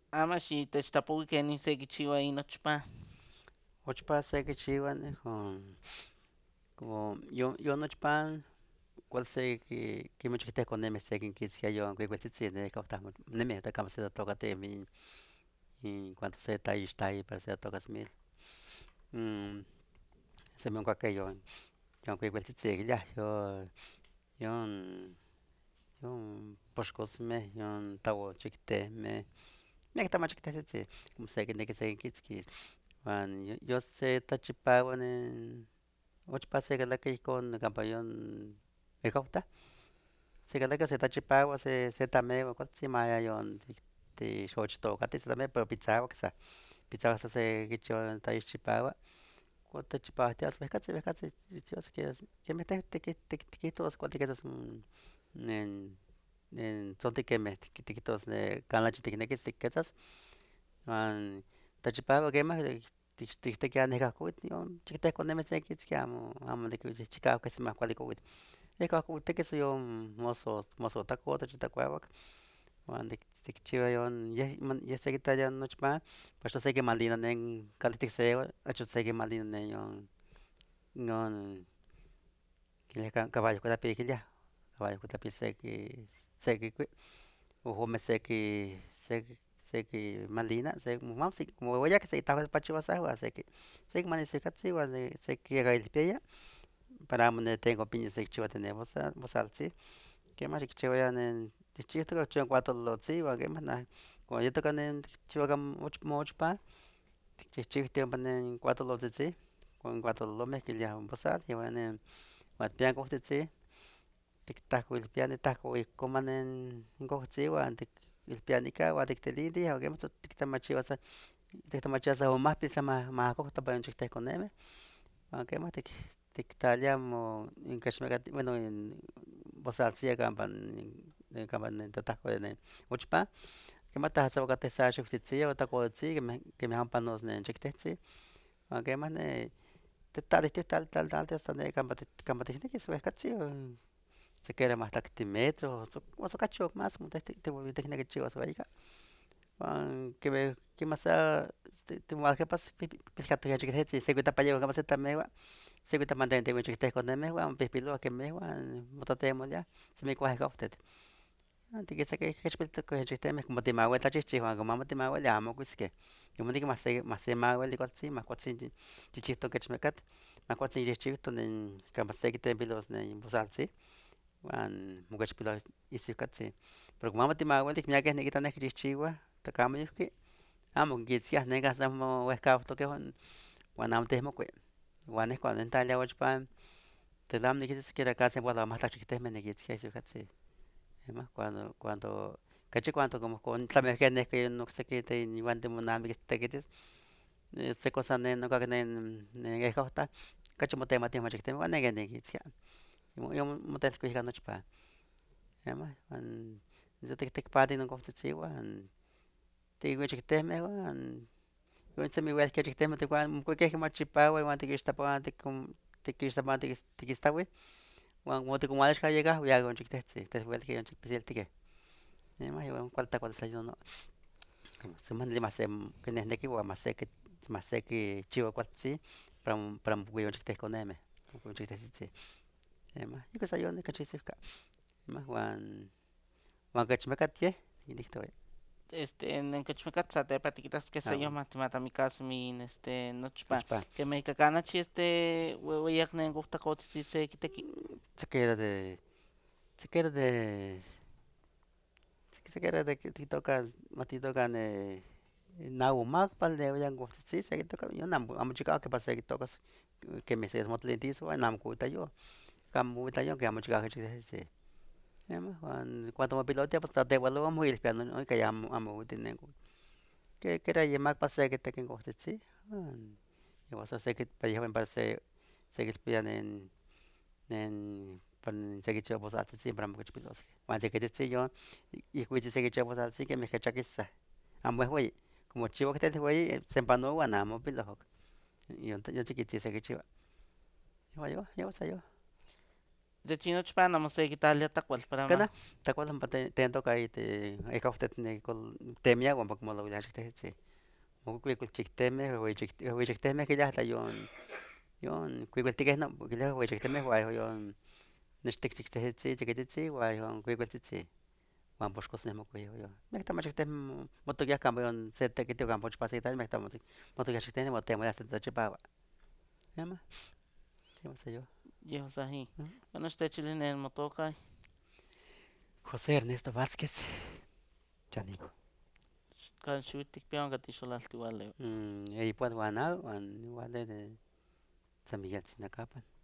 Ama techtlapouiki kenin sekichiua inochpa. Ochpa sekichiua como yo nochpan cual quemeh chicteconeme sequinquitzquia yon cuicuitzitzi nehcau nemi campa se totocatemi in cuanto se taixtahi para se totocas mil semi oncahque yon cuicuiltzitzi quiliah yon poxcosmeh yon tauachictemeh miac tamachictehtzitzi como sequinequi sequinquitzquis uan se tlachipaua ochpa secalaqui ihcon campa yon ecauhtah secalaqui se tlachipaua se tameua cualtzin maya yon tixochtocatis tlameua pero pitzauac sa sequichia taixchipaua cuan techipauatias vehcatzin quemeh teh tiquihtos cuali tiquetas nen tzonti quemeh tiquihtos canah ticnequis tiquetzas uan tlachipaua quemah tictequiah nehcahcouitl yon chicteconeme sequitzqui amo niquichihchicauac semi cuali couitl nehcahcouiltiquis yon mosotlaco tlacuauac uan ticchiua yeh sequita nochpan achtoh sequimalina nen calihtic seua achtoh sequimalina nen non caballohcuitlapil quiliah caballohcuitlapil sequicui ome sequimalina como uehueyaki sequitahuelpachoua sequimalnisihcatzin uan sequiacailpiaya para amo tengo sequichiua nevosaltzin quemah nicchiuaya ticchihtoc cuatololotzin uan quemah cuando yetoca ticchiuaca mochpan ticchihchivih ompa cuatololtzitzin cuatololomeh quiliah vosal uan piancouhtzitzin tictahcoilpia nicoma couhtzi uan ticilpia nica uan tictilintih uan quemah tictamachiua san momahpil san mahcouhto para chicteconemeh uan quemah tictlalia bueno in vosaltzin campa totahco ochpan quemah tahsiuacateh sa xiuhtzitzin o tlacotzitzi quemeh amo panos chictehtzin uan quemah titaltih hasta ne campa ticniquis uehcatzin siquiera mahtlacti metro o ocachi oc más ticnequi ticchiuas ueyica uan quemeh sa timoalquepas pilcatoya chictehtzi secuitapayehua campa se tameua secuitamantentehua chicteconemeh uan pihpiloa quemeh uan motetemoliah semi cuahecauhtetl uan tiquisa queh chpiltoque chictemeh como timaueh tlachihchiu uan como amo timauilih amo cuisqueh yomoneki mas se mauili cualtzin chichihtoc kech mecateh cualtzin chihchiutoc campa sequitempilos in vosaltzin uan moquechpiloua isiucatzin pero como amo timauilih miakeh niquita neh quichihchiuah tlacamo noihqui amo quinquitzquiah necah san mouehcautoqueh uan amo tehmocui uan neh cuando nitlalia ochpan tlamo niquitas siquiera casi mahtlactli chictemeh niquitzquia isiucatzin quemah cuando como tlameuia neh ocsequi inuan timonamiquis titequitis seco san nocahque ehcauhtah ocachi motematiah chictemeh uan neh niquitzquia yomotelcuica nochpan quemah uan ticpatih non couhtzitzin uan tiquih chictemeh uan semi uelqueh chictemeh mocuiqueh mochipauah uan tiquixtlapoah tiquistauih uan como ticonualixcayecah ya yonchictehtzin tehuelqueh yonchicpisiltiqueh quemah cuali tlacualisaya san quinehnequi uan mas sequichiua cualtzin para mocuiyonchicteconemeh mocuiyonchictehtzitzi quemah niqui san yon ocachi isiuca uan quech yeh quinihtoua Nencochmecatl satepa tiquitasqueh se amo yohmatimatamicaso nochpa nochpa quemeh ika nochi ueyak couhtacotzitzin se quitequi. siquiera de matitocas nahui macpal de oyá couhtzitzin sequitoca yon amo chicauac para sequitocas quemeh se motlentis uan amo cuitayoh amo cuitayoh amo chicauac chictehtzitzin quemah uan cuando mopilotia tlateualoua moilpia noiqui amo oitih quera yimacpa se quitequi in couhtzitzin uan para yehuan para sequilpia para sequichia vosaltzitzin para moquechpilosqueh uan sequititzin yon ihcuitzin sequichia vosaltzin quemeh quechakisah amo uehueyi como chiuac ueyi senpanoua uan amo mopilohok yon tziquitzin sequichiua yehuan san yon De chino chpan amo se quitalia tacual para Kana ma. tacual ompa tentoka ika temia ompa kimolovilia xiktehetzi kuikulchiktemeh uehueyichiktemeh kiliah yon kuikultikeh kiliah ueyichiktemeh uan yon nechtikchiktehetzi chiquititzi uan yon kuikultzitzi uan poxkosneh mokuiah miak tamachtihtemeh motokiah campa yon se tekitl campa ochpa se tlali motokiah chiktemeh motemoliah hasta tlachipaua quemah san yon. Yehu sahi. Bueno, xtechili nen motoka. José Ernesto Vázquez Chanico. Kan xuitik pian katixolaltiualeo. Ipuan uan igual de San Miguel Tzinacapan.